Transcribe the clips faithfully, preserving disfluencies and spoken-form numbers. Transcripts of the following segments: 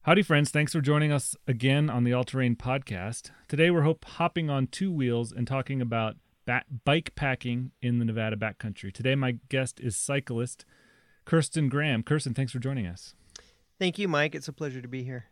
Howdy, friends. Thanks for joining us again on the All Terrain Podcast. Today, we're hop- hopping on two wheels and talking about ba- bike packing in the Nevada backcountry. Today, my guest is cyclist Kirsten Graham. Kirsten, thanks for joining us. Thank you, Mike. It's a pleasure to be here.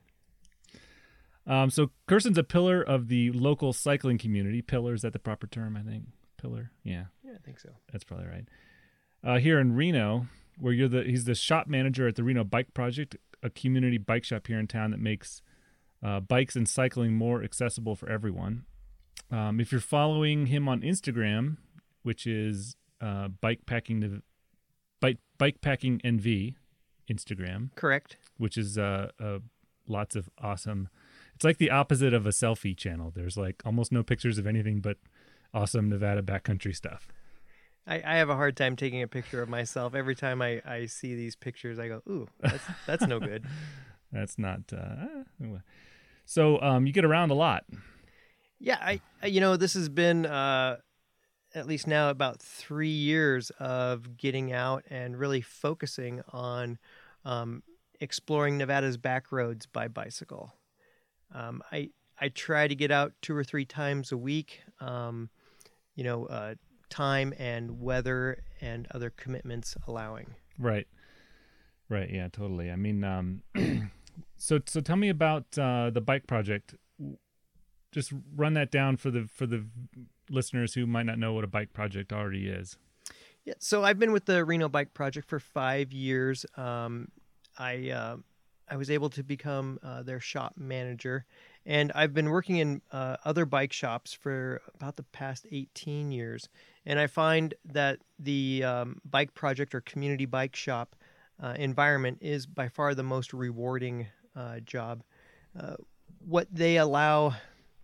Um, so, Kirsten's a pillar of the local cycling community. Pillar, is that the proper term, I think? Pillar? Yeah. Yeah, I think so. That's probably right. Uh, here in Reno, where you're the he's the shop manager at the Reno Bike Project, a community bike shop here in town that makes uh, bikes and cycling more accessible for everyone. Um, if you're following him on Instagram, which is uh, bikepacking bike bikepacking N V Instagram, Correct. Which is uh, uh, lots of awesome. It's like the opposite of a selfie channel. There's like almost no pictures of anything but awesome Nevada backcountry stuff. I, I have a hard time taking a picture of myself. Every time I, I see these pictures, I go, ooh, that's, that's no good. That's not. Uh, so um, you get around a lot. Yeah, I you know, this has been uh, at least now about three years of getting out and really focusing on um, exploring Nevada's back roads by bicycle. Um, I I try to get out two or three times a week. Um, you know, uh, time and weather and other commitments allowing. Right. Right. Yeah, totally. I mean, um, so, so tell me about, uh, the bike project. Just run that down for the, for the listeners who might not know what a bike project already is. Yeah. So I've been with the Reno Bike Project for five years. Um, I, uh, I was able to become uh, their shop manager, and I've been working in uh, other bike shops for about the past eighteen years. And I find that the um, bike project or community bike shop uh, environment is by far the most rewarding uh, job. Uh, what they allow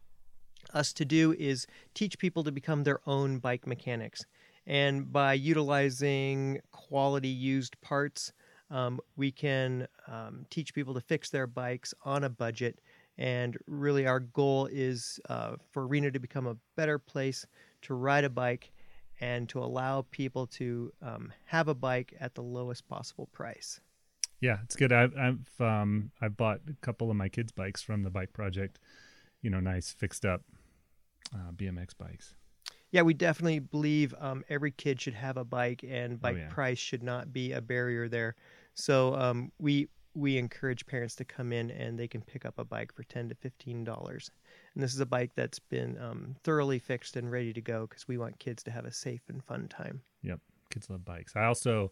us to do is teach people to become their own bike mechanics. And by utilizing quality used parts, um, we can um, teach people to fix their bikes on a budget. And really our goal is uh, for Reno to become a better place to ride a bike and to allow people to um, have a bike at the lowest possible price. Yeah, it's good. I've I've um I've bought a couple of my kids' bikes from the bike project. You know, nice fixed up uh, B M X bikes. Yeah, we definitely believe um, every kid should have a bike, and bike oh, yeah. price should not be a barrier there. So um, we we encourage parents to come in and they can pick up a bike for ten to fifteen dollars. And this is a bike that's been um, thoroughly fixed and ready to go because we want kids to have a safe and fun time. Yep, kids love bikes. I also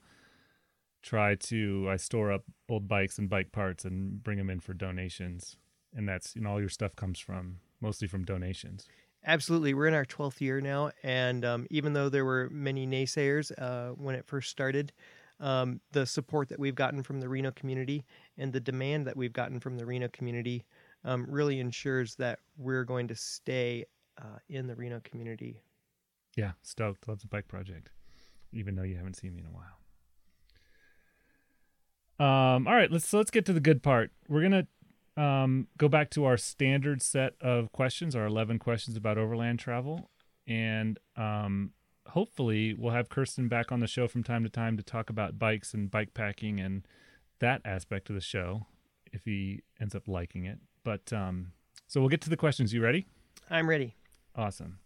try to I store up old bikes and bike parts and bring them in for donations, and that's you know all your stuff comes from mostly from donations. Absolutely. We're in our twelfth year now, and um, even though there were many naysayers uh, when it first started, um, the support that we've gotten from the Reno community and the demand that we've gotten from the Reno community um, really ensures that we're going to stay uh, in the Reno community. Yeah, stoked. Love the bike project, even though you haven't seen me in a while. Um, all right, let's so let's get to the good part. We're gonna um, go back to our standard set of questions, our eleven questions about overland travel, and um, hopefully we'll have Kirsten back on the show from time to time to talk about bikes and bike packing and that aspect of the show if he ends up liking it. But um, so we'll get to the questions. You ready? I'm ready. Awesome.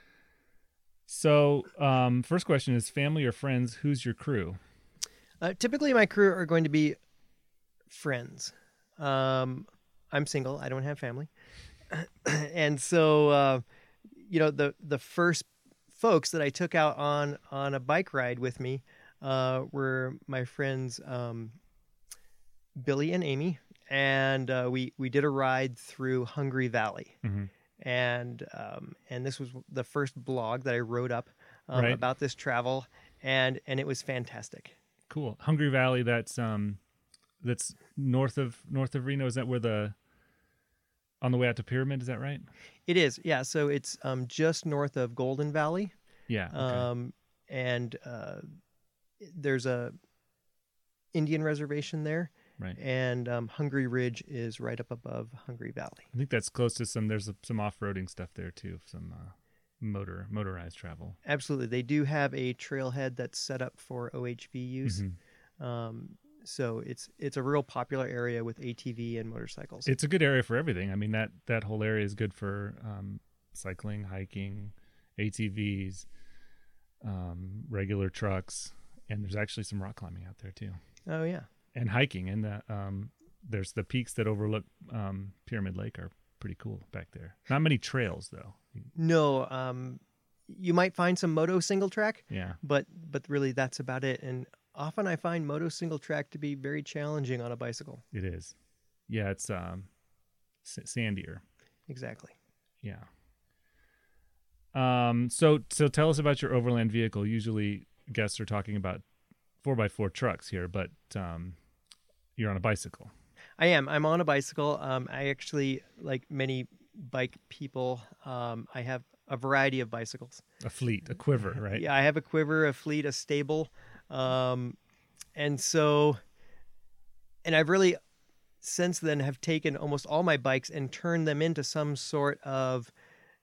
So um, first question is family or friends, who's your crew? Uh, typically my crew are going to be friends. Um, I'm single. I don't have family. and so, uh, you know, the, the first folks that I took out on, on a bike ride with me uh, were my friends um, Billy and Amy. And uh, we, we did a ride through Hungry Valley. Mm-hmm. And um, and this was the first blog that I wrote up um, right. about this travel. And, and it was fantastic. Cool. Hungry Valley, that's um that's north of north of Reno. Is that where the on the way out to Pyramid, is that right? It is. Yeah, so it's um just north of Golden Valley. Yeah. Okay. Um and uh there's a Indian reservation there. Right. And um Hungry Ridge is right up above Hungry Valley. I think that's close to some there's some off-roading stuff there too, some uh motor motorized travel. Absolutely. They do have a trailhead that's set up for O H V use. Mm-hmm. Um so it's it's a real popular area with A T V and motorcycles. It's a good area for everything. I mean, that, that whole area is good for um, cycling, hiking, A T Vs, um, regular trucks, and there's actually some rock climbing out there too. Oh yeah, and hiking. And the, um, there's the peaks that overlook um, Pyramid Lake are pretty cool back there. Not many trails though. no, um, you might find some moto single track, Yeah, but but really that's about it. And often I find moto single track to be very challenging on a bicycle. it is. Yeah, it's um, s- sandier. Exactly. Yeah. Um. So so tell us about your overland vehicle. Usually guests are talking about four by four trucks here, but um, you're on a bicycle. I am. I'm on a bicycle. Um, I actually, like many bike people, um, I have a variety of bicycles. A fleet, a quiver, right? Yeah, I have a quiver, a fleet, a stable, um, and so, and I've really since then have taken almost all my bikes and turned them into some sort of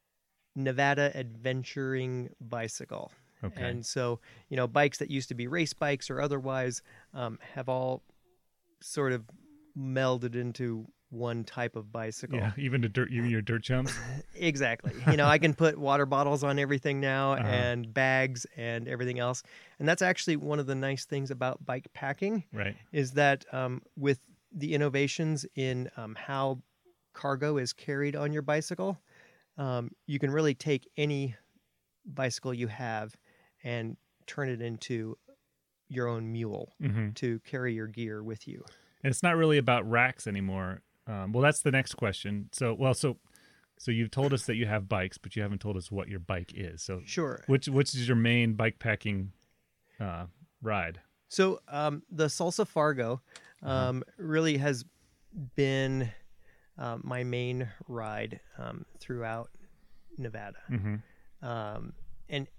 Nevada adventuring bicycle. Okay. And so, you know, bikes that used to be race bikes or otherwise um, have all sort of melded into one type of bicycle. Yeah, even the dirt, even your dirt chumps. Exactly. You know, I can put water bottles on everything now Uh-huh. and bags and everything else. And that's actually one of the nice things about bike packing Right. is that um, with the innovations in um, how cargo is carried on your bicycle, um, you can really take any bicycle you have and turn it into your own mule Mm-hmm. to carry your gear with you. And it's not really about racks anymore. Um, well, that's the next question. So, well, so, so you've told us that you have bikes, but you haven't told us what your bike is. So, Sure. which which is your main bike packing uh, ride? So um, the Salsa Fargo um, really has been um, my main ride um, throughout Nevada. Mm-hmm. Um, and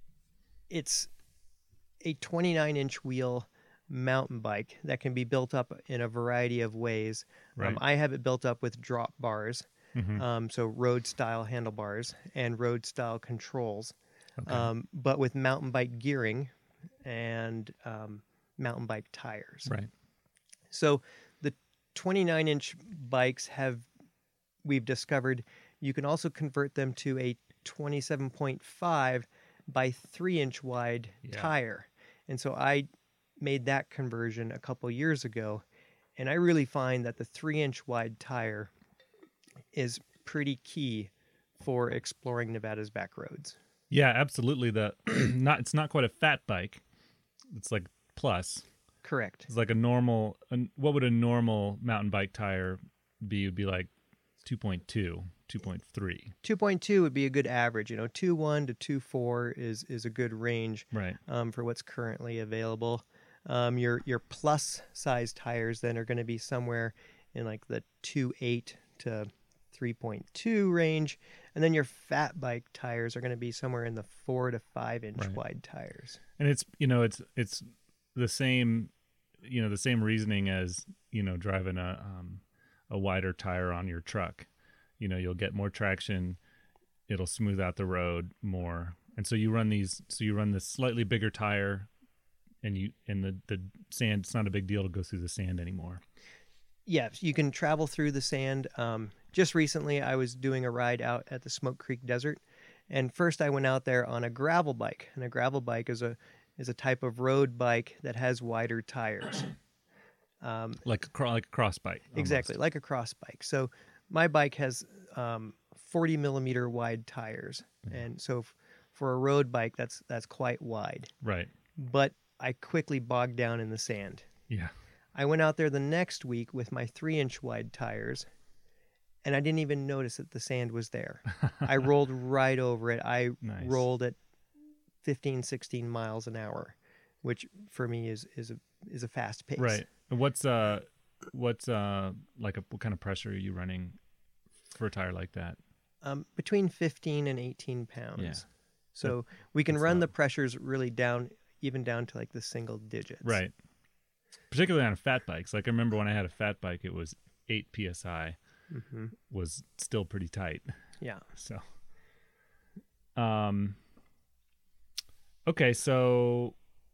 it's a twenty-nine inch wheel mountain bike that can be built up in a variety of ways. Right. Um, I have it built up with drop bars, Mm-hmm. um, so road style handlebars and road style controls, Okay. um, but with mountain bike gearing and um, mountain bike tires. Right. So the twenty-nine inch bikes have, we've discovered, you can also convert them to a twenty-seven point five by three inch wide Yeah. tire. And so I made that conversion a couple years ago. And I really find that the three inch wide tire is pretty key for exploring Nevada's back roads. Yeah, absolutely. The not it's not quite a fat bike. It's like plus. Correct. It's like a normal. A, what would a normal mountain bike tire be? Would be like two point two, two point three. two point two would be a good average. You know, two point one to two point four is is a good range Right. um, for what's currently available. Um, your your plus size tires then are going to be somewhere in like the two point eight to three point two range, and then your fat bike tires are going to be somewhere in the four to five inch Right. wide tires. And it's you know it's it's the same you know the same reasoning as you know driving a um, a wider tire on your truck. You know you'll get more traction, it'll smooth out the road more, and so you run these. So you run this slightly bigger tire, and you and the the sand. It's not a big deal to go through the sand anymore. Yes, you can travel through the sand. Um, just recently, I was doing a ride out at the Smoke Creek Desert, and first I went out there on a gravel bike. And a gravel bike is a is a type of road bike that has wider tires. Um, Like a cro- like a cross bike. almost. exactly, like a cross bike. So my bike has um, forty millimeter wide tires, and so f- for a road bike, that's that's quite wide. Right. But I quickly bogged down in the sand. Yeah. I went out there the next week with my three inch wide tires, and I didn't even notice that the sand was there. I rolled right over it. I Nice. rolled at fifteen, sixteen miles an hour, which for me is is a is a fast pace. Right. And what's uh what's uh like a what kind of pressure are you running for a tire like that? Um, between fifteen and eighteen pounds. Yeah. So we can that's run low. the pressures really down, even down to like the single digits. Right. Particularly on fat bikes. Like I remember when I had a fat bike, it was eight P S I, hmm was still pretty tight. Yeah. So, um, okay. So,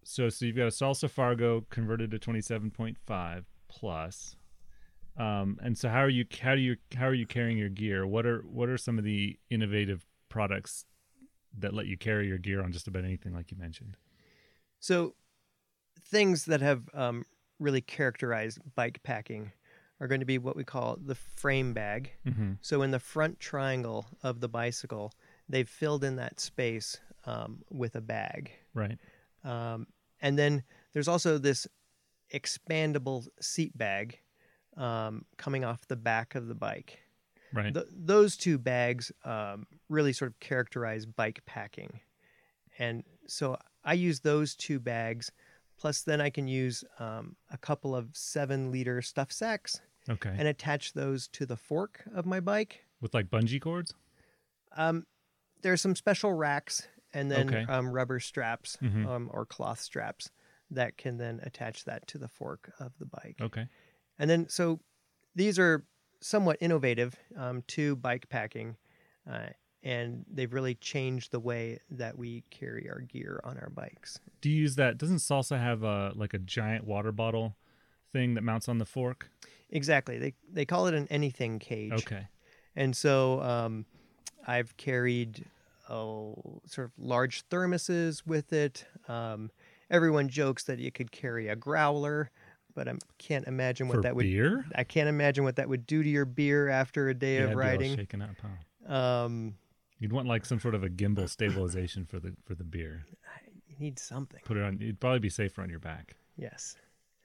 so so you've got a Salsa Fargo converted to twenty-seven point five plus. Um, and so how are you how do you how are you carrying your gear? What are what are some of the innovative products that let you carry your gear on just about anything, like you mentioned? So things that have um, really characterized bike packing are going to be what we call the frame bag. Mm-hmm. So in the front triangle of the bicycle, they've filled in that space um, with a bag. Right. Um, and then there's also this expandable seat bag um, coming off the back of the bike. Right. Th- those two bags um, really sort of characterize bike packing. And so I use those two bags, plus then I can use um, a couple of seven-liter stuff sacks Okay. and attach those to the fork of my bike. With like bungee cords? Um, there are some special racks and then Okay. um, rubber straps Mhm. um, or cloth straps that can then attach that to the fork of the bike. Okay. And then, so these are somewhat innovative um, to bike packing, uh, and they've really changed the way that we carry our gear on our bikes. Do you use that? Doesn't Salsa have a like a giant water bottle thing that mounts on the fork? Exactly. They they call it an anything cage. Okay. And so um, I've carried oh, sort of large thermoses with it. Um, everyone jokes that you could carry a growler, but I can't imagine what For that would. beer? I can't imagine what that would do to your beer after a day Yeah, of it'd be all riding. shaken up, huh? Um, You'd want like some sort of a gimbal stabilization for the for the beer. you need something. Put it on. It'd probably be safer on your back. Yes.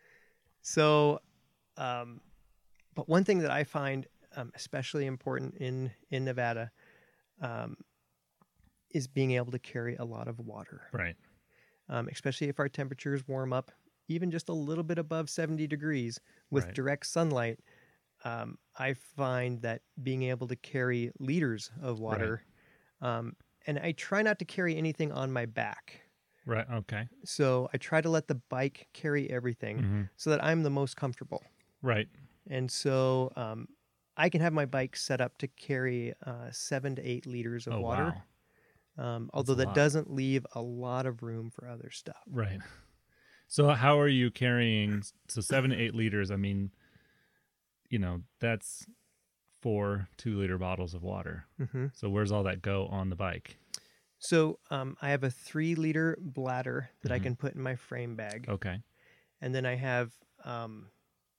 So, um, but one thing that I find um, especially important in in Nevada um, is being able to carry a lot of water. Right. Um, especially if our temperatures warm up even just a little bit above seventy degrees with Right. direct sunlight. Um, I find that being able to carry liters of water, um, and I try not to carry anything on my back. Right. Okay. So I try to let the bike carry everything hmm so that I'm the most comfortable. Right. And so um, I can have my bike set up to carry uh, seven to eight liters of Oh water, wow. um, although a that lot. doesn't leave a lot of room for other stuff. Right. So how are you carrying? So seven to eight liters. I mean, you know, that's four two-liter bottles of water. hmm So where's all that go on the bike? So um, I have a three liter bladder that I Mhm. can put in my frame bag. Okay. And then I have um,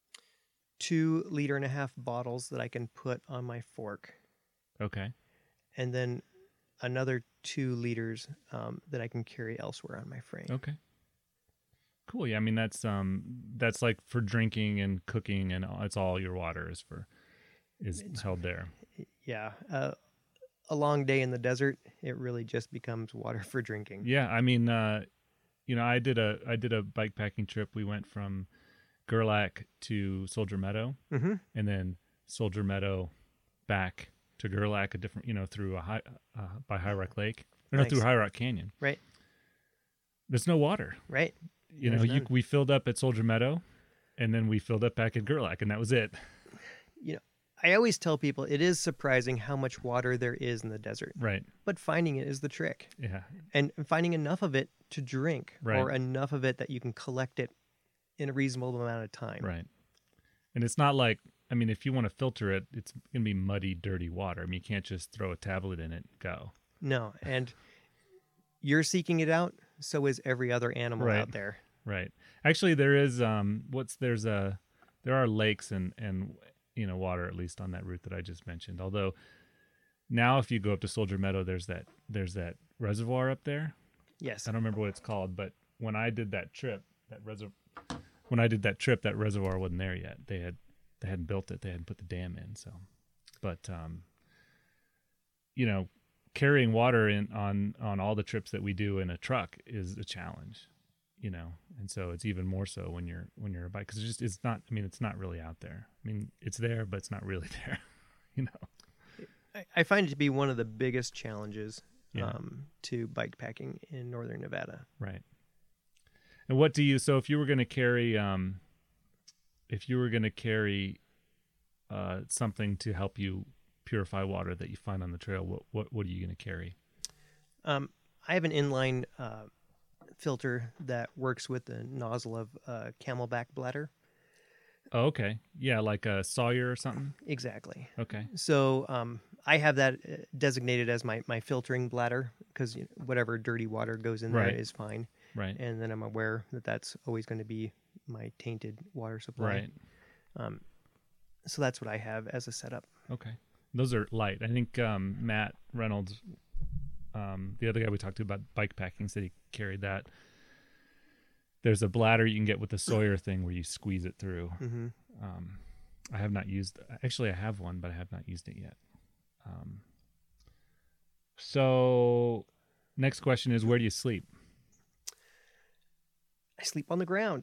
two liter and a half bottles that I can put on my fork. Okay. And then another two liters um, that I can carry elsewhere on my frame. Okay. Cool. Yeah. I mean, that's um, that's like for drinking and cooking, and all, it's all your water is for is It's- held there. Yeah. Uh, a long day in the desert, it really just becomes water for drinking. Yeah. I mean, uh, you know, I did a I did a bike packing trip. We went from Gerlach to Soldier Meadow, Mm-hmm. and then Soldier Meadow back to Gerlach, a different, you know, through a high uh, by High Rock Lake, or no, Nice. through High Rock Canyon. Right. There's no water. Right. You know, There's you, none. we filled up at Soldier Meadow, and then we filled up back at Gerlach, and that was it. You know, I always tell people it is surprising how much water there is in the desert, Right. but finding it is the trick. Yeah. And finding enough of it to drink Right. or enough of it that you can collect it in a reasonable amount of time. Right. And it's not like, I mean, if you want to filter it, it's going to be muddy, dirty water. I mean, you can't just throw a tablet in it and go. No. And you're seeking it out, so is every other animal Right. out there. Right. Actually, there is, um, what's, there's a, there are lakes and, and, you know, water, at least on that route that I just mentioned. Although now if you go up to Soldier Meadow, there's that, there's that reservoir up there. Yes. I don't remember what it's called, but when I did that trip, that reservoir, when I did that trip, that reservoir wasn't there yet. They had, they hadn't built it. They hadn't put the dam in. So, but, um, you know, carrying water in on, on all the trips that we do in a truck is a challenge, you know? And so it's even more so when you're, when you're a bike, cause it's just, it's not, I mean, it's not really out there. I mean, it's there, but it's not really there, you know? I, I find it to be one of the biggest challenges Yeah. um, to bike packing in northern Nevada. Right. And what do you, so if you were going to carry, um, if you were going to carry uh, something to help you purify water that you find on the trail, what what, what are you going to carry? Um, I have an inline uh, filter that works with the nozzle of uh, Camelback bladder. Oh, okay. Yeah, like a Sawyer or something. Exactly. Okay. So um, I have that uh, designated as my, my filtering bladder because you know, whatever dirty water goes in Right. there is fine. Right. And then I'm aware that that's always going to be my tainted water supply. Right. Um, so that's what I have as a setup. Okay. Those are light. I think um, Matt Reynolds, um, the other guy we talked to about bike packing, said he carried that. There's a bladder you can get with the Sawyer thing where you squeeze it through. Mm-hmm. Um, I have not used. Actually, I have one, but I have not used it yet. Um, so, next question is, where do you sleep? I sleep on the ground.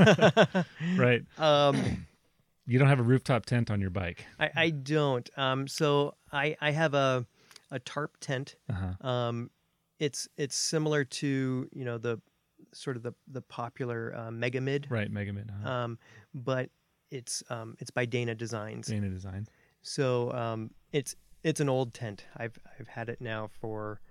Right. Um, You don't have a rooftop tent on your bike. I, I don't. Um, so I, I have a a tarp tent. Uh-huh. Um, it's it's similar to you know the sort of the the popular uh, Megamid. Right, Megamid. Uh-huh. Um, but it's um, it's by Dana Designs. Dana Design. So um, it's it's an old tent. I've I've had it now for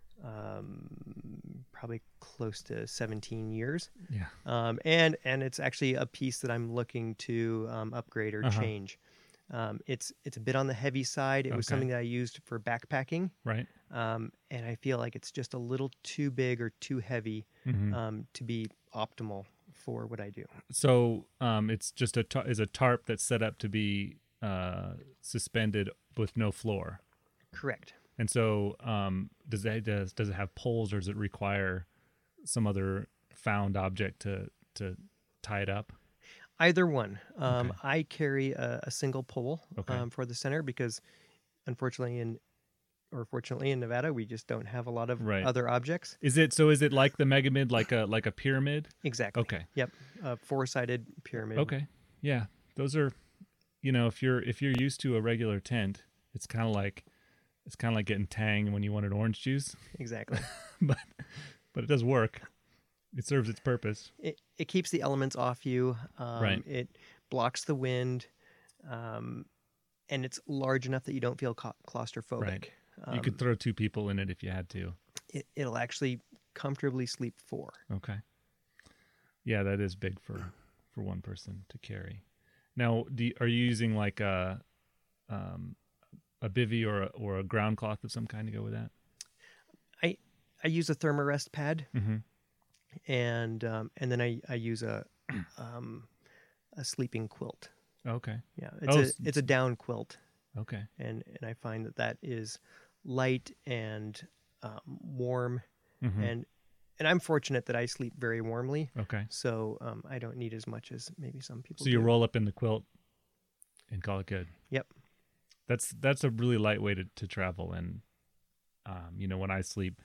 um, probably close to seventeen years. Yeah. Um, and and it's actually a piece that I'm looking to um, upgrade or Uh-huh. change. Um, it's it's a bit on the heavy side. It was Okay. something that I used for backpacking, Right. um, and I feel like it's just a little too big or too heavy Mm-hmm. um, to be optimal for what I do. So um, it's just a tar- is a tarp that's set up to be uh, suspended with no floor. Correct. And so um, does that does does it have poles, or does it require some other found object to to tie it up? Either one. Um, Okay. I carry a, a single pole Okay. um, for the center because, unfortunately, in or fortunately in Nevada, we just don't have a lot of Right. other objects. Is it so? Is it like the Megamid, like a like a pyramid? Exactly. Okay. Yep. A four-sided pyramid. Okay. Yeah, those are, you know, if you're if you're used to a regular tent, it's kind of like it's kind of like getting Tang when you wanted orange juice, Exactly. but but it does work. It serves its purpose. it it keeps the elements off you. Um, Right. It blocks the wind, um, and it's large enough that you don't feel ca- claustrophobic. Right. Um, You could throw two people in it if you had to. it, it'll actually comfortably sleep four. Okay. Yeah, that is big for for one person to carry. Now, do you, are you using like a um, a bivy or a, or a ground cloth of some kind to go with that? I I use a Thermarest pad, Mm-hmm. and um, and then I I use a um, a sleeping quilt. Okay. Yeah, it's Oh, a s- it's a down quilt, Okay. and and I find that that is light and um, warm, Mm-hmm. and and I'm fortunate that I sleep very warmly, Okay. so um, I don't need as much as maybe some people. So you do. roll up in the quilt and call it good. Yep. That's that's a really light way to, to travel. And um, you know, when I sleep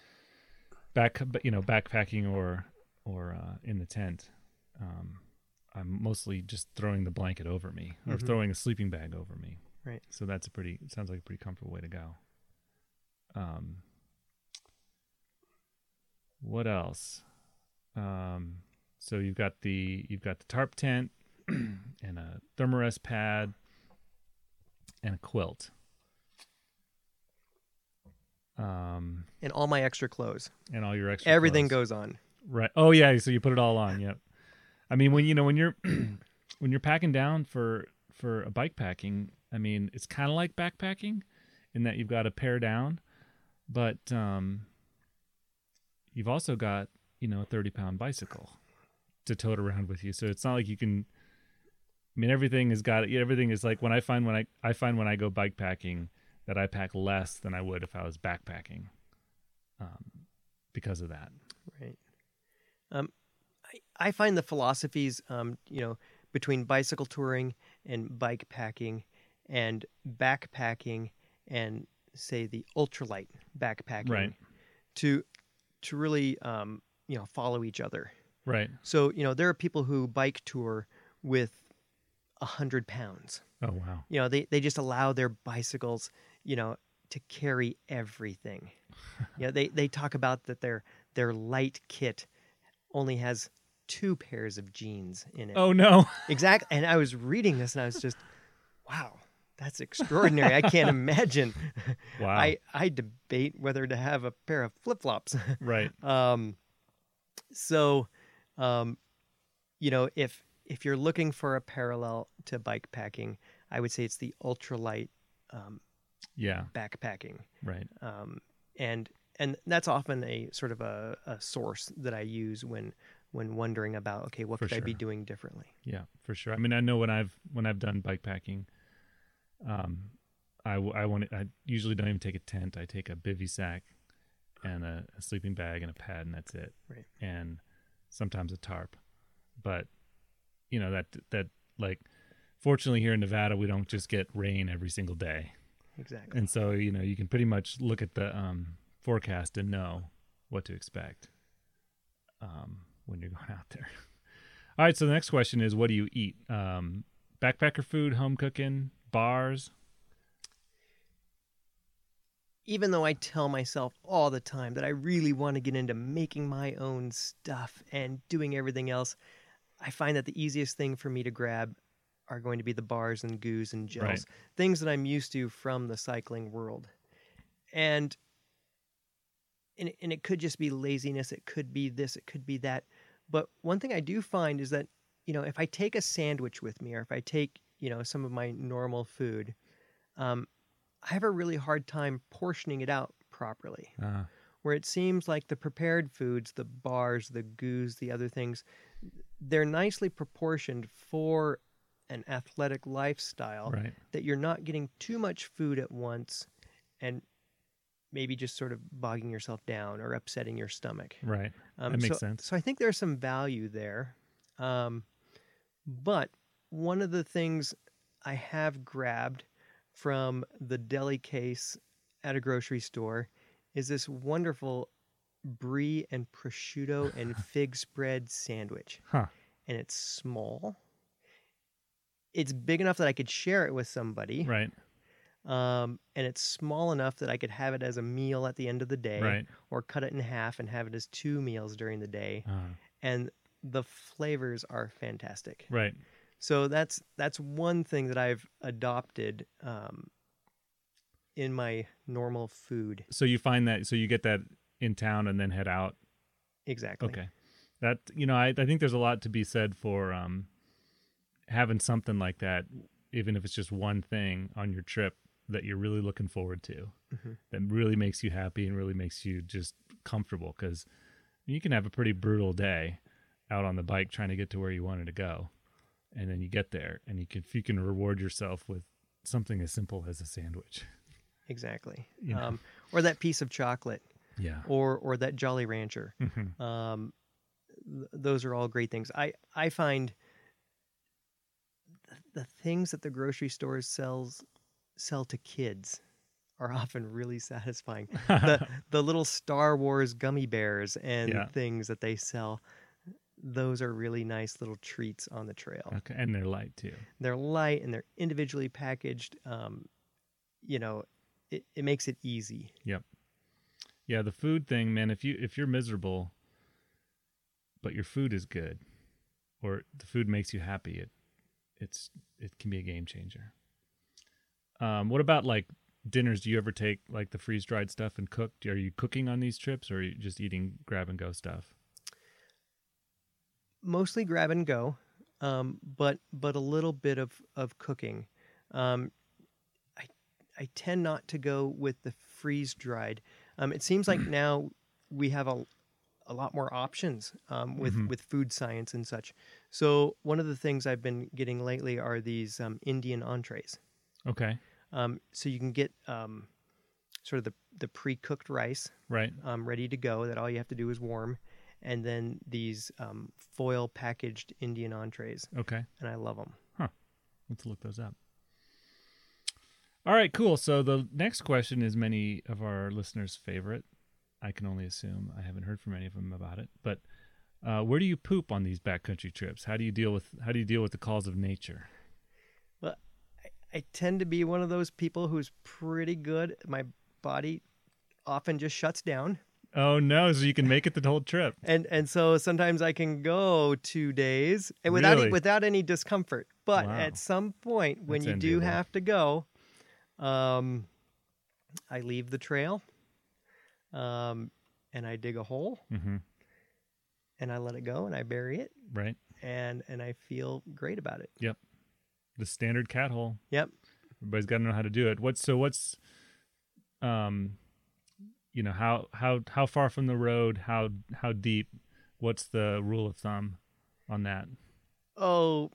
back, you know, backpacking or or uh, in the tent, um, I'm mostly just throwing the blanket over me or Mhm. throwing a sleeping bag over me. Right. So that's a pretty. It sounds like a pretty comfortable way to go. Um. What else? Um. So you've got the you've got the tarp tent and a Thermarest pad and a quilt. Um. And all my extra clothes, And all your extra. everything clothes. goes on. Right. Oh yeah. So you put it all on. Yep. I mean, when you know when you're when you're packing down for for a bike packing, I mean, it's kind of like backpacking in that you've got to pare down, but um, you've also got you know a thirty pound bicycle to tote around with you. So it's not like you can. I mean, everything has got everything is like when I find when I I find when I go bike packing that I pack less than I would if I was backpacking, um, because of that. Right. Um, I, I find the philosophies, um, you know, between bicycle touring and bike packing and backpacking and say the ultralight backpacking Right. to to really um, you know follow each other. Right. So you know there are people who bike tour with a hundred pounds. Oh wow. You know they they just allow their bicycles you know to carry everything. You know they they talk about that their their light kit only has two pairs of jeans in it. Oh no. Exactly. And I was reading this and I was just, wow, that's extraordinary. I can't imagine. Wow. I, I debate whether to have a pair of flip flops. Right. um, So, um, you know, if if you're looking for a parallel to bike packing, I would say it's the ultralight um, Yeah. backpacking, Right. um, and and that's often a sort of a, a source that I use when when wondering about, okay, what For could I be sure. doing differently? Yeah, for sure. I mean, I know when I've when I've done bike packing, um, I w- I want I usually don't even take a tent. I take a bivy sack and a, a sleeping bag and a pad, and that's it. Right. And sometimes a tarp. But you know that that like, fortunately here in Nevada, we don't just get rain every single day, Exactly. and so you know you can pretty much look at the um, forecast and know what to expect um, when you're going out there. All right, so the next question is, what do you eat? Um, backpacker food, home cooking, bars? Even though I tell myself all the time that I really want to get into making my own stuff and doing everything else, I find that the easiest thing for me to grab are going to be the bars and goos and gels, Right. things that I'm used to from the cycling world. And, and and it could just be laziness, it could be this, it could be that. But one thing I do find is that, you know, if I take a sandwich with me or if I take, you know, some of my normal food, um, I have a really hard time portioning it out properly. Uh, Where it seems like the prepared foods, the bars, the goos, the other things, they're nicely proportioned for an athletic lifestyle, right. that you're not getting too much food at once and maybe just sort of bogging yourself down or upsetting your stomach. Right. Um, That makes so, sense. So I think there's some value there. Um, but one of the things I have grabbed from the deli case at a grocery store is this wonderful brie and prosciutto and fig spread sandwich. Huh. And it's small. It's big enough that I could share it with somebody. Right. Um, and it's small enough that I could have it as a meal at the end of the day, Right. or cut it in half and have it as two meals during the day. Uh, And the flavors are fantastic. right. So that's that's one thing that I've adopted um, in my normal food. So you find that, so you get that in town and then head out. Exactly. Okay. That, you know, I, I think there's a lot to be said for um, having something like that, even if it's just one thing on your trip that you're really looking forward to, Mm-hmm. that really makes you happy and really makes you just comfortable. Because you can have a pretty brutal day out on the bike trying to get to where you wanted to go. And then you get there and you can, if you can reward yourself with something as simple as a sandwich. Exactly. You know. Um, or that piece of chocolate, Yeah. or or that Jolly Rancher. Mhm. Um, th- those are all great things. I I find th- the things that the grocery stores sells sell to kids are often really satisfying. the the little Star Wars gummy bears and Yeah. things that they sell, those are really nice little treats on the trail. Okay. And they're light too. They're light and they're individually packaged. Um, you know, it, it makes it easy. Yep. Yeah, the food thing, man, if you if you're miserable but your food is good, or the food makes you happy, it it's it can be a game changer. Um, what about like dinners? Do you ever take like the freeze dried stuff and cook? Are you cooking on these trips, or are you just eating grab and go stuff? Mostly grab and go, um, but but a little bit of of cooking. Um, I I tend not to go with the freeze dried. Um, it seems like now we have a a lot more options um, with Mhm. with food science and such. So one of the things I've been getting lately are these um, Indian entrees. Okay, Um, so you can get um, sort of the the pre cooked rice right. um, ready to go. That all you have to do is warm, and then these um, foil packaged Indian entrees, Okay, and I love them. let's look those up. All right, cool. So the next question is many of our listeners' favorite. I can only assume. I haven't heard from any of them about it. But uh, where do you poop on these backcountry trips? How do you deal with how do you deal with the calls of nature? Well, I, I tend to be one of those people who's pretty good. My body often just shuts down. Oh no! So you can make it the whole trip. And and so sometimes I can go two days and without Really? without any discomfort. But Wow. at some point when That's you do enviable. have to go, um, I leave the trail, um, and I dig a hole, Mm-hmm. and I let it go and I bury it, Right. and and I feel great about it. Yep. The standard cat hole. Yep. Everybody's got to know how to do it. What's so what's um you know, how how how far from the road, how how deep? What's the rule of thumb on that? Oh,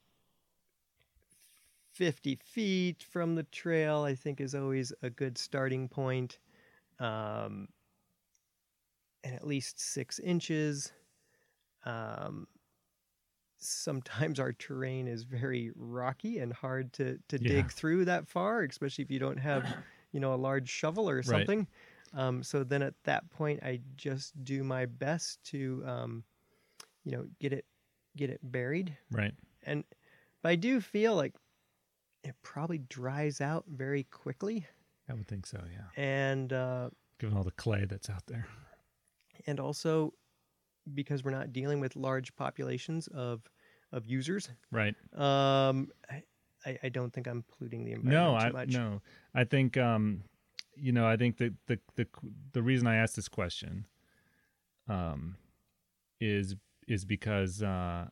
fifty feet from the trail, I think, is always a good starting point. Um, and at least six inches. Um, sometimes our terrain is very rocky and hard to, to Yeah. dig through that far, especially if you don't have, you know, a large shovel or Right. something. Um, so then at that point, I just do my best to, um, you know, get it get it buried. Right. And but I do feel like it probably dries out very quickly, I would think so, yeah. and uh, Given all the clay that's out there. and also because we're not dealing with large populations of of users, Right. um, I, I I don't think I'm polluting the environment No, too I much. no. I think um you know, I think that the the the reason I asked this question um is is because uh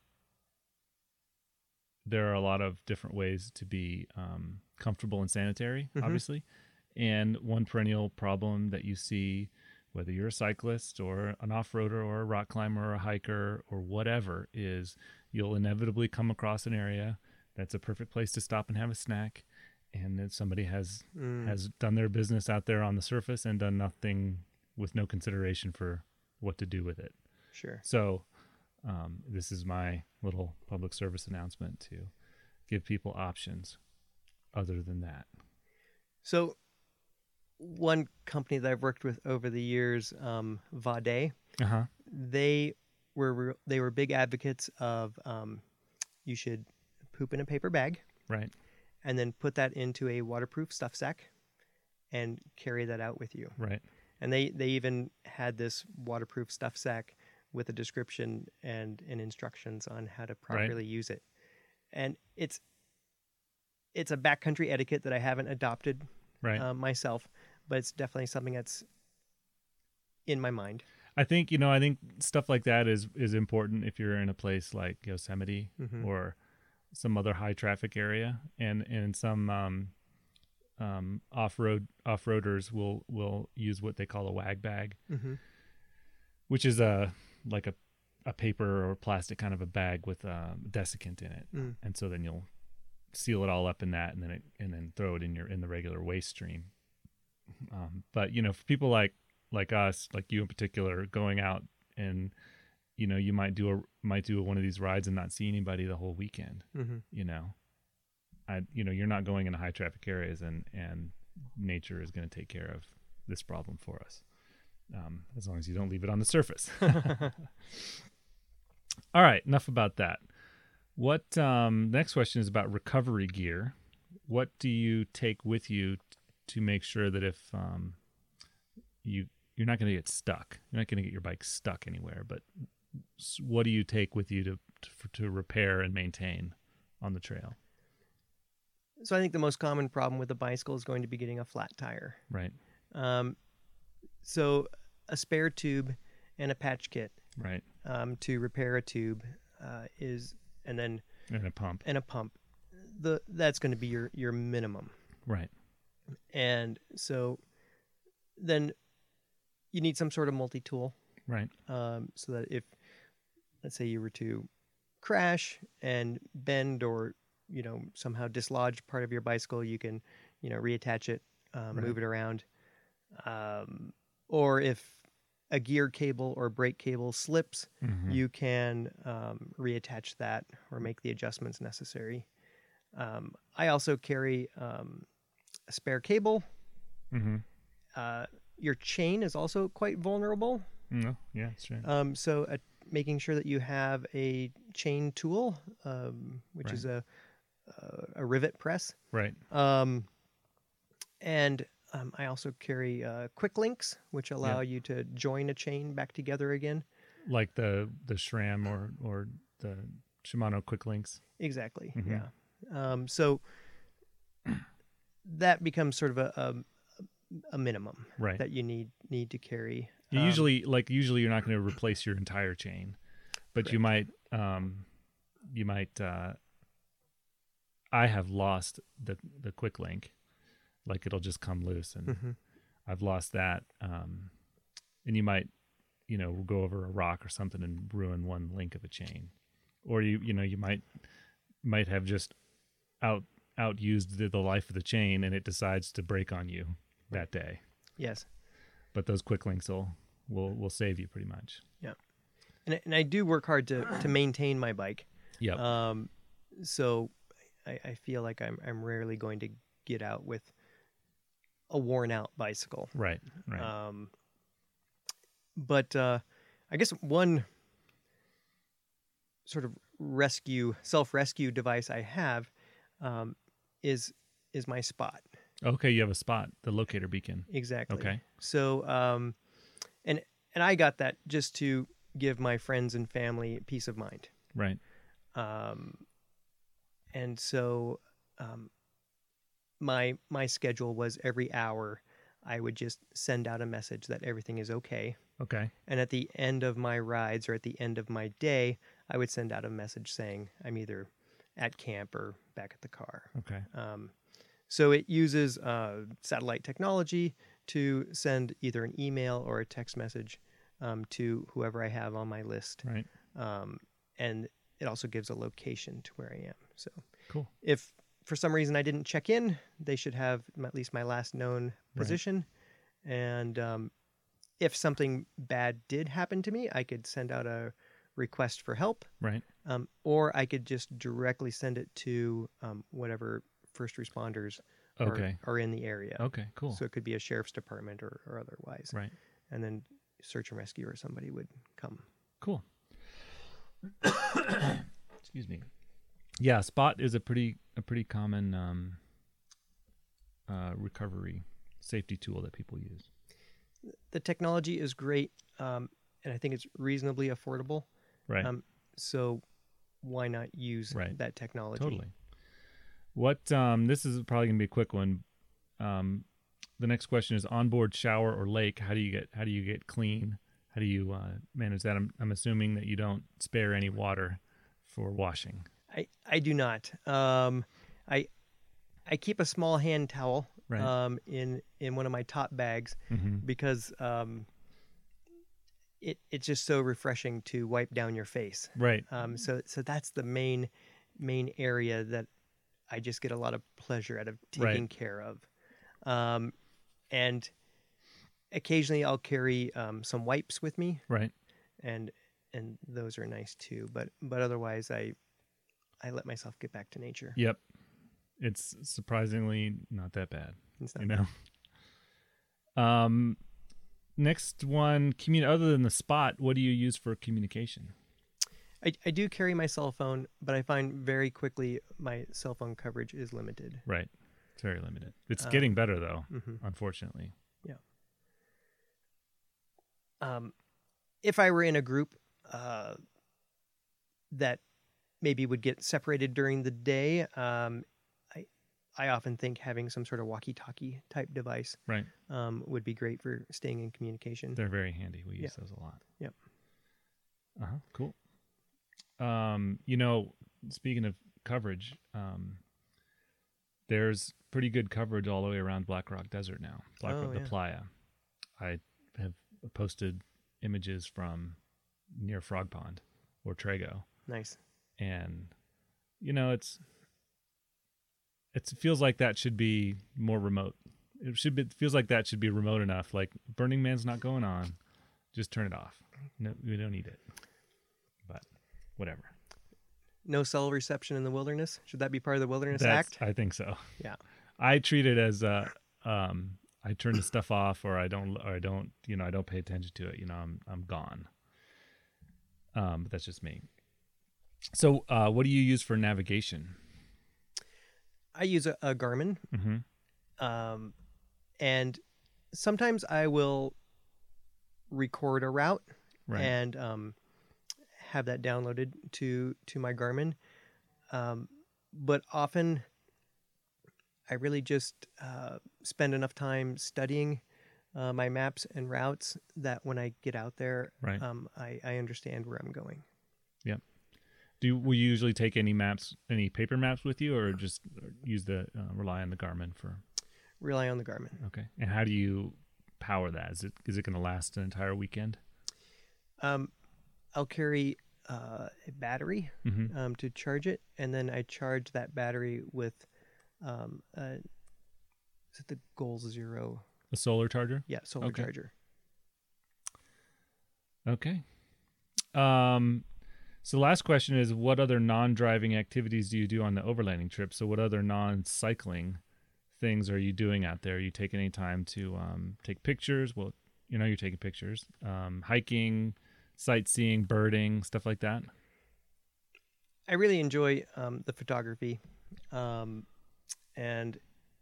there are a lot of different ways to be um comfortable and sanitary, Mhm. obviously. And one perennial problem that you see, whether you're a cyclist or an off-roader or a rock climber or a hiker or whatever, is you'll inevitably come across an area that's a perfect place to stop and have a snack, and then somebody has Mm, has done their business out there on the surface and done nothing with no consideration for what to do with it. sure. So um, this is my little public service announcement to give people options other than that. So one company that I've worked with over the years, um, Vade, Uh-huh. they were they were big advocates of um, you should poop in a paper bag Right. and then put that into a waterproof stuff sack and carry that out with you. Right. And they, they even had this waterproof stuff sack with a description and, and instructions on how to properly use it. And it's it's a backcountry etiquette that I haven't adopted Right. um, myself, but it's definitely something that's in my mind. I think, you know, I think stuff like that is is important if you're in a place like Yosemite Mhm. or some other high traffic area, and and some um, um, off-road off-roaders will will use what they call a wag bag, Mm-hmm. which is a like a a paper or plastic kind of a bag with a desiccant in it, Mm. and so then you'll seal it all up in that, and then it, and then throw it in your in the regular waste stream. Um, but you know, for people like like us, like you in particular, going out and you know, you might do a might do one of these rides and not see anybody the whole weekend. Mm-hmm. You know, I you know, you're not going into high traffic areas, and and nature is going to take care of this problem for us, um, as long as you don't leave it on the surface. All right, enough about that. What um, next question is about recovery gear. What do you take with you t- to make sure that if um, you you're not going to get stuck, you're not going to get your bike stuck anywhere, but s- what do you take with you to to, for, to repair and maintain on the trail? So I think the most common problem with a bicycle is going to be getting a flat tire. Right, Um, so a spare tube and a patch kit right, um, to repair a tube uh, is, and then and a pump. and a pump. The that's going to be your your minimum. Right, And so then you need some sort of multi-tool, right, um, so that if, let's say, you were to crash and bend or you know somehow dislodge part of your bicycle, you can you know reattach it, um, Right. move it around, um, or if a gear cable or brake cable slips, Mhm. you can um, reattach that or make the adjustments necessary. Um, I also carry um, a spare cable. Mhm. Uh, your chain is also quite vulnerable. No, yeah, that's right. Um, so uh, making sure that you have a chain tool, um, which Right. is a, a a rivet press, Right, um, and um, I also carry uh, quick links, which allow you to join a chain back together again. like the the SRAM or or the Shimano Quick Links. Exactly. Mhm. Yeah. Um, so that becomes sort of a a, a minimum Right. that you need need to carry. You Um, usually like usually you're not going to replace your entire chain, but you might um, you might. Uh, I have lost the the quick link, like it'll just come loose, and Mm-hmm. I've lost that. Um, and you might, you know, go over a rock or something and ruin one link of a chain, or you you know you might might have just out out used the, the life of the chain, and it decides to break on you that day. Yes. But those quick links will will will save you pretty much. Yeah. And I- and I do work hard to to maintain my bike. Yep. Um, so I, I feel like I'm I'm rarely going to get out with a worn out bicycle. Right. Right. Um, but uh, I guess one sort of rescue self rescue device I have um, is is my Spot. Okay, you have a Spot, the locator beacon. Exactly. Okay. So um, and and I got that just to give my friends and family peace of mind. Right. Um, and so um, my my schedule was every hour I would just send out a message that everything is okay. Okay. And at the end of my rides or at the end of my day, I would send out a message saying I'm either at camp or back at the car. Okay. Um, so it uses uh, satellite technology to send either an email or a text message um, to whoever I have on my list. Right. Um, and it also gives a location to where I am. So Cool. if for some reason I didn't check in, they should have at least my last known position. Right. And um, if something bad did happen to me, I could send out a request for help. Right. Um, or I could just directly send it to um, whatever first responders are, Okay. are in the area. Okay. Cool. So it could be a sheriff's department or, or otherwise. Right. And then search and rescue or somebody would come. Cool. Excuse me. Yeah, Spot is a pretty a pretty common um, uh, recovery safety tool that people use. The technology is great, um, and I think it's reasonably affordable. Right. Um, so why not use Right. that technology? Totally. What um, this is probably gonna be a quick one. Um, the next question is onboard shower or lake. How do you get how do you get clean? How do you uh, manage that? I'm I'm assuming that you don't spare any water for washing. I, I do not. Um, I I keep a small hand towel Right. um, in in one of my top bags Mm-hmm. because um, it it's just so refreshing to wipe down your face. Right. Um, so so that's the main main area that I just get a lot of pleasure out of taking Right. care of. Um, and occasionally I'll carry um, some wipes with me, Right. and and those are nice too. But but otherwise, I I let myself get back to nature. Yep. It's surprisingly not that bad. It's not You know. Um, next one, commun- other than the Spot, what do you use for communication? I, I do carry my cell phone, but I find very quickly my cell phone coverage is limited. Right. It's very limited. It's Um, getting better though, mhm. unfortunately. Um, if I were in a group uh, that maybe would get separated during the day, um, I I often think having some sort of walkie-talkie type device Right. um, would be great for staying in communication. They're very handy. We use Yeah. those a lot. Yep. Uh-huh. Cool. Um, you know, speaking of coverage, um, there's pretty good coverage all the way around Black Rock Desert now. Black Oh, Rock, yeah. the playa. I have posted images from near Frog Pond or Trago, Nice. and you know, it's it's, it feels like that should be more remote. It should be it feels like that should be remote enough. Like Burning Man's not going on, just turn it off. No, we don't need it. But whatever. No cell reception in the wilderness. Should that be part of the Wilderness That's, Act? I think so. Yeah. I treat it as uh, um, I turn the stuff off, or I don't, or I don't, you know, I don't pay attention to it. You know, I'm I'm gone. Um, but that's just me. So, uh, what do you use for navigation? I use a, a Garmin, Mm-hmm. um, and sometimes I will record a route Right. and um, have that downloaded to to my Garmin. Um, but often, I really just uh, spend enough time studying uh, my maps and routes that when I get out there, Right. um, I, I understand where I'm going. Do you, will you usually take any maps, any paper maps with you, or just use the uh, rely on the Garmin for? Rely on the Garmin. Okay. And how do you power that? Is it is it going to last an entire weekend? Um, I'll carry uh, a battery Mm-hmm. um, to charge it, and then I charge that battery with um, uh, is it the Goal Zero? A solar charger? Yeah, solar Okay. charger. Okay. Um, so the last question is, what other non-driving activities do you do on the overlanding trip? So what other non-cycling things are you doing out there? Are you taking any time to um, take pictures? Well, you know you're taking pictures. Um, hiking, sightseeing, birding, stuff like that? I really enjoy um, the photography, um, and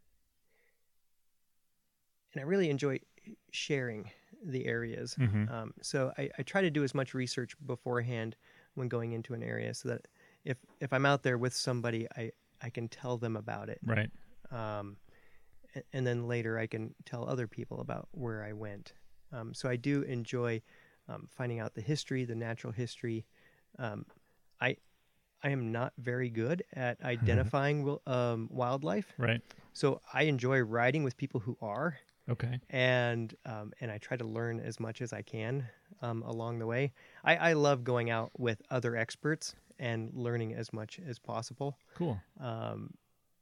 and I really enjoy sharing the areas. Mm-hmm. Um, so I, I try to do as much research beforehand when going into an area, so that if if I'm out there with somebody, I I can tell them about it. Right. Um, a- and then later I can tell other people about where I went. Um, so I do enjoy um, finding out the history, the natural history. Um, I I am not very good at identifying wil- um, wildlife, Right. so I enjoy riding with people who are, Okay. and um, and I try to learn as much as I can um, along the way. I, I love going out with other experts and learning as much as possible. Cool. Um,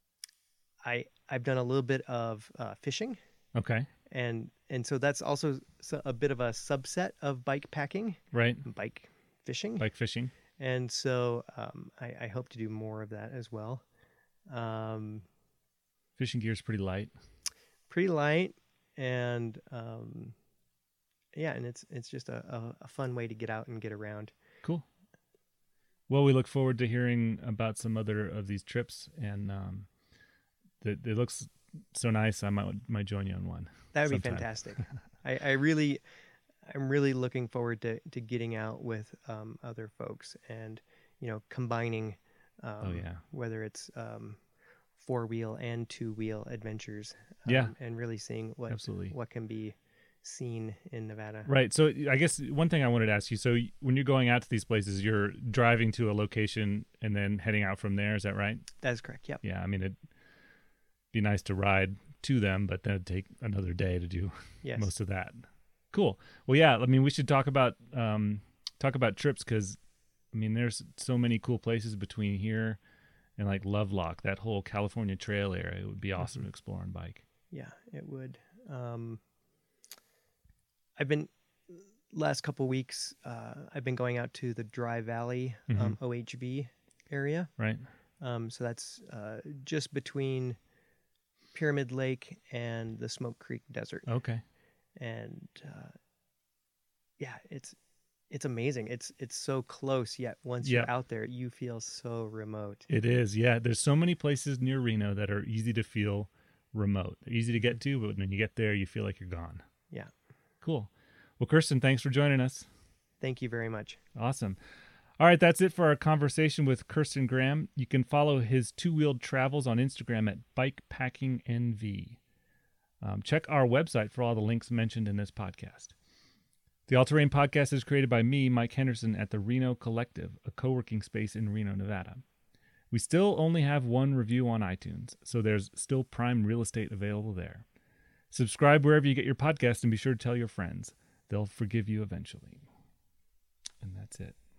I I've done a little bit of uh, fishing, Okay. and and so that's also s- a bit of a subset of bike packing, Right. bike fishing, Like fishing. and so um, I, I hope to do more of that as well. Um, Fishing gear is pretty light. pretty light, and um, yeah, and it's it's just a, a, a fun way to get out and get around. Cool. Well, we look forward to hearing about some other of these trips, and um, it, it looks so nice. I might might join you on one. That would be sometime. fantastic. I, I really, I'm really looking forward to, to getting out with um, other folks and, you know, combining, um, Oh, yeah. whether it's um, four wheel and two wheel adventures. Um, Yeah. and really seeing what Absolutely. what can be seen in Nevada. Right. So I guess one thing I wanted to ask you. So when you're going out to these places, you're driving to a location and then heading out from there. Is that right? That is correct. Yep. Yeah. I mean, it'd be nice to ride to them, but then it'd take another day to do Yes. most of that. Cool. Well, yeah. I mean, we should talk about um, talk about trips because, I mean, there's so many cool places between here and like Lovelock, that whole California Trail area. It would be awesome Mhm. to explore on bike. Yeah, it would. Um, I've been last couple weeks. Uh, I've been going out to the Dry Valley um, O H V area. Right. Um, so that's uh, just between Pyramid Lake and the Smoke Creek Desert, Okay. and uh, yeah, it's it's amazing. It's it's so close, yet once Yep. you're out there, you feel so remote. It is. Yeah. There's so many places near Reno that are easy to feel remote. They're easy to get to, but when you get there, you feel like you're gone. Yeah. Cool. Well, Kirsten, thanks for joining us. Thank you very much. Awesome. All right, that's it for our conversation with Kirsten Graham. You can follow his two-wheeled travels on Instagram at bikepackingnv. Um, check our website for all the links mentioned in this podcast. The All Terrain Podcast is created by me, Mike Henderson, at the Reno Collective, a co-working space in Reno, Nevada. We still only have one review on iTunes, so there's still prime real estate available there. Subscribe wherever you get your podcast and be sure to tell your friends. They'll forgive you eventually. And that's it.